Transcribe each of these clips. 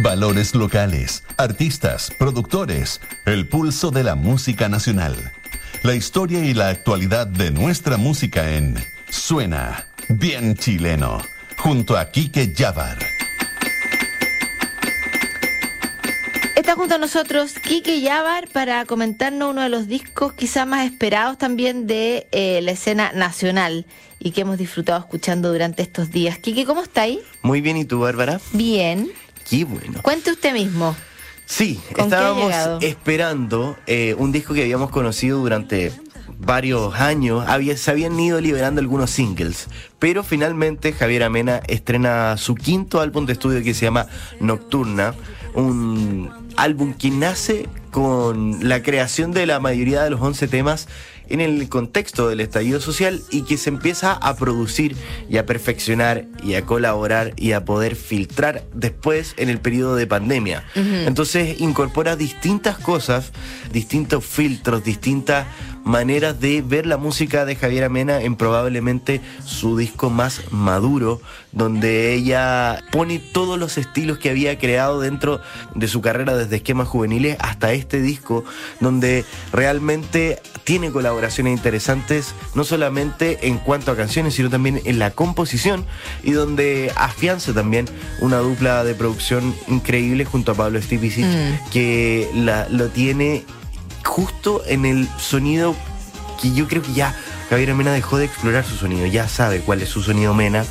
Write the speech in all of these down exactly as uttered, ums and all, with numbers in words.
Valores locales, artistas, productores, el pulso de la música nacional. La historia y la actualidad de nuestra música en Suena Bien Chileno, junto a Quique Yávar. Está junto a nosotros Quique Yávar para comentarnos uno de los discos quizás más esperados también de eh, la escena nacional y que hemos disfrutado escuchando durante estos días. Quique, ¿cómo está ahí? Muy bien, ¿y tú, Bárbara? Bien. Qué bueno. Cuente usted mismo. Sí, ¿Con estábamos qué ha llegado? esperando eh, un disco que habíamos conocido durante varios años. Había, se habían ido liberando algunos singles, pero finalmente Javiera Mena estrena su quinto álbum de estudio que se llama Nocturna, un álbum que nace con la creación de la mayoría de los once temas en el contexto del estallido social y que se empieza a producir y a perfeccionar y a colaborar y a poder filtrar después en el periodo de pandemia. Uh-huh. Entonces incorpora distintas cosas, distintos filtros, distintas maneras de ver la música de Javiera Mena en probablemente su disco más maduro, donde ella pone todos los estilos que había creado dentro de su carrera desde Esquemas Juveniles hasta este disco, donde realmente tiene colaboraciones interesantes, no solamente en cuanto a canciones, sino también en la composición, y donde afianza también una dupla de producción increíble junto a Pablo Stipicic, mm. que la, lo tiene justo en el sonido que yo creo que ya Javiera Mena dejó de explorar su sonido, ya sabe cuál es su sonido Mena,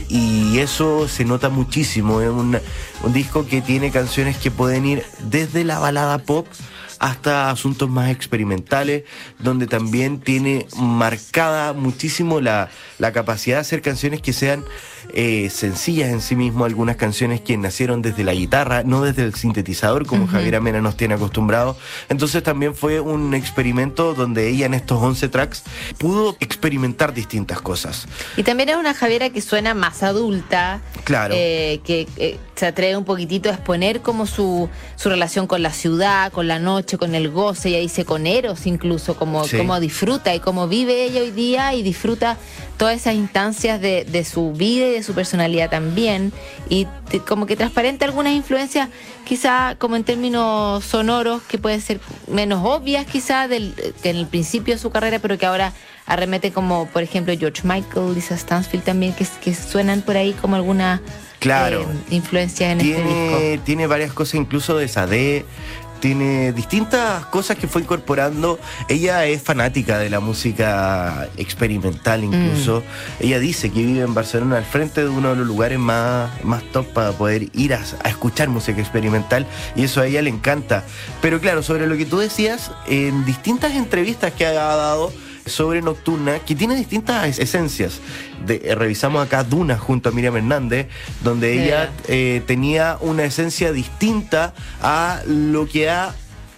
y eso se nota muchísimo. Es un, un disco que tiene canciones que pueden ir desde la balada pop hasta asuntos más experimentales, donde también tiene marcada muchísimo la, la capacidad de hacer canciones que sean eh, sencillas en sí mismo, algunas canciones que nacieron desde la guitarra, no desde el sintetizador como uh-huh. Javiera Mena nos tiene acostumbrados. Entonces también fue un experimento donde ella en estos once tracks pudo experimentar distintas cosas. Y también es una Javiera que suena más adulta, claro, eh, que eh, se atreve un poquitito a exponer como su, su relación con la ciudad, con la noche, con el goce. Ella dice con Eros incluso, como, sí. como disfruta y cómo vive ella hoy día y disfruta todas esas instancias de, de su vida y de su personalidad también, y te, como que transparente algunas influencias quizá como en términos sonoros que pueden ser menos obvias quizá del, que en el principio de su carrera, pero que ahora arremete, como por ejemplo George Michael, Lisa Stansfield también, que, que suenan por ahí como alguna claro. eh, influencia en tiene, este disco. Tiene varias cosas incluso de Sade, tiene distintas cosas que fue incorporando. Ella es fanática de la música experimental incluso. Mm. Ella dice que vive en Barcelona, al frente de uno de los lugares más, más top para poder ir a, a escuchar música experimental, y eso a ella le encanta. Pero claro, sobre lo que tú decías, en distintas entrevistas que ha dado sobre Nocturna, que tiene distintas esencias. De, eh, revisamos acá Duna junto a Miriam Hernández, donde yeah. ella eh, tenía una esencia distinta a lo que ha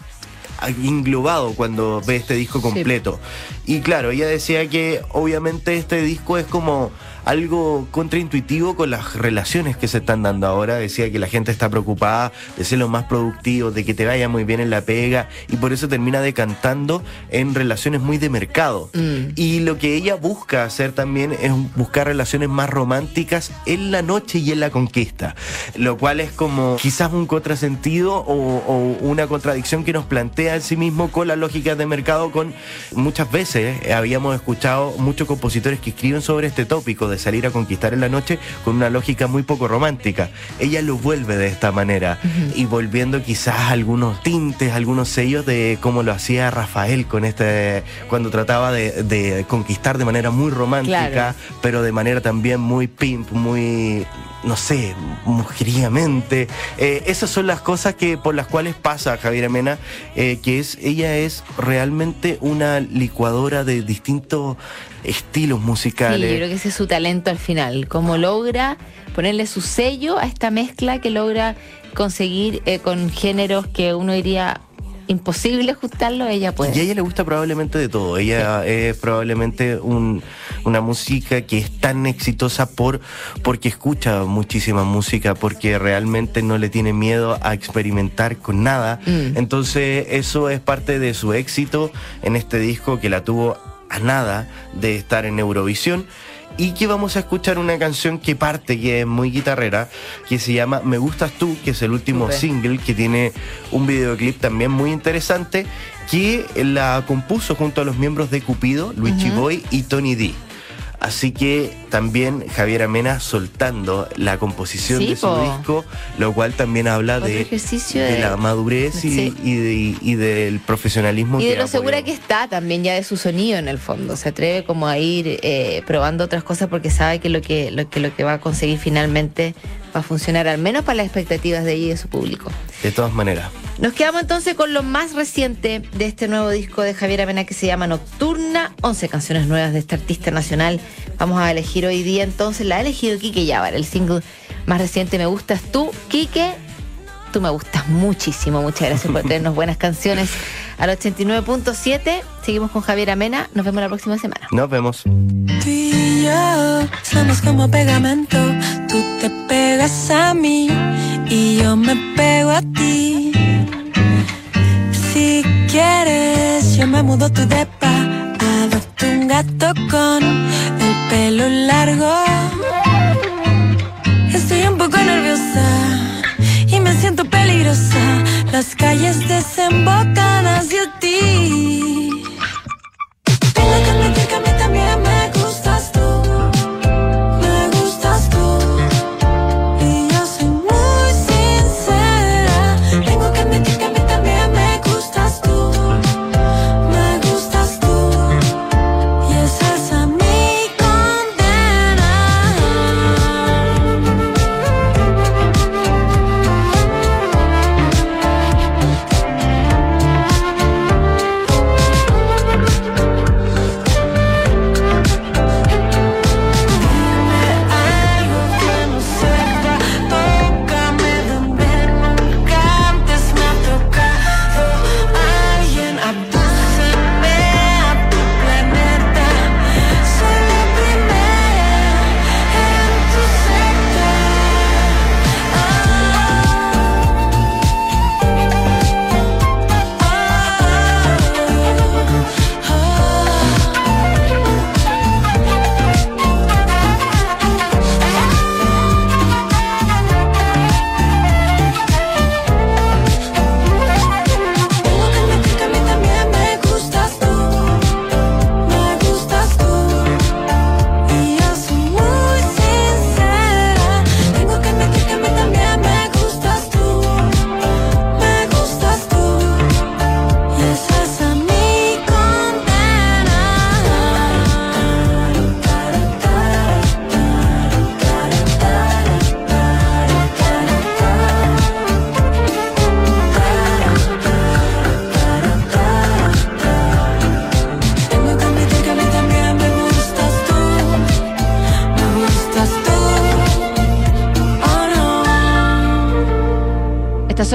englobado cuando ve este disco completo. Sí. Y claro, ella decía que obviamente este disco es como algo contraintuitivo con las relaciones que se están dando ahora. Decía que la gente está preocupada de ser lo más productivo, de que te vaya muy bien en la pega, y por eso termina decantando en relaciones muy de mercado. Mm. Y lo que ella busca hacer también es buscar relaciones más románticas en la noche y en la conquista, lo cual es como quizás un contrasentido o, o una contradicción que nos plantea en sí mismo con las lógicas de mercado. Con muchas veces eh, habíamos escuchado muchos compositores que escriben sobre este tópico de salir a conquistar en la noche con una lógica muy poco romántica. Ella lo vuelve de esta manera, uh-huh. y volviendo quizás algunos tintes, algunos sellos de cómo lo hacía Rafael con este, cuando trataba de, de conquistar de manera muy romántica, claro. pero de manera también muy pimp, muy, no sé, mujeríamente. Eh, esas son las cosas que por las cuales pasa Javiera Mena, eh, que es, ella es realmente una licuadora de distintos estilos musicales. Sí, yo creo que ese es su talento al final, cómo logra ponerle su sello a esta mezcla que logra conseguir eh, con géneros que uno diría imposible ajustarlo, ella puede. Y a ella le gusta probablemente de todo. Ella sí. es probablemente un, una música que es tan exitosa por porque escucha muchísima música, porque realmente no le tiene miedo a experimentar con nada. Mm. Entonces eso es parte de su éxito en este disco, que la tuvo a nada de estar en Eurovisión. y que vamos a escuchar una canción que parte, que es muy guitarrera, que se llama Me Gustas Tú, que es el último Super. single, que tiene un videoclip también muy interesante, que la compuso junto a los miembros de Cupido, Luigi Uh-huh. Boy y Tony D. Así que también Javiera Mena soltando la composición Sí, de su po. disco, lo cual también habla Otro de, ejercicio de de- la madurez y, Sí. y, de- y del profesionalismo. Y de que lo ha segura podido- que está también ya de su sonido en el fondo. Se atreve como a ir eh, probando otras cosas porque sabe que lo que, lo que lo que va a conseguir finalmente va a funcionar, al menos para las expectativas de ella y de su público. De todas maneras. Nos quedamos entonces con lo más reciente de este nuevo disco de Javiera Mena que se llama Nocturna, once canciones nuevas de este artista nacional. Vamos a elegir hoy día entonces, la ha elegido Quique Yávar, el single más reciente, Me Gustas Tú. Quique, tú me gustas muchísimo, muchas gracias por traernos buenas canciones al ochenta y nueve punto siete. Seguimos con Javiera Mena, nos vemos la próxima semana. Nos vemos. Tú y yo somos como pegamento. Tú te pegas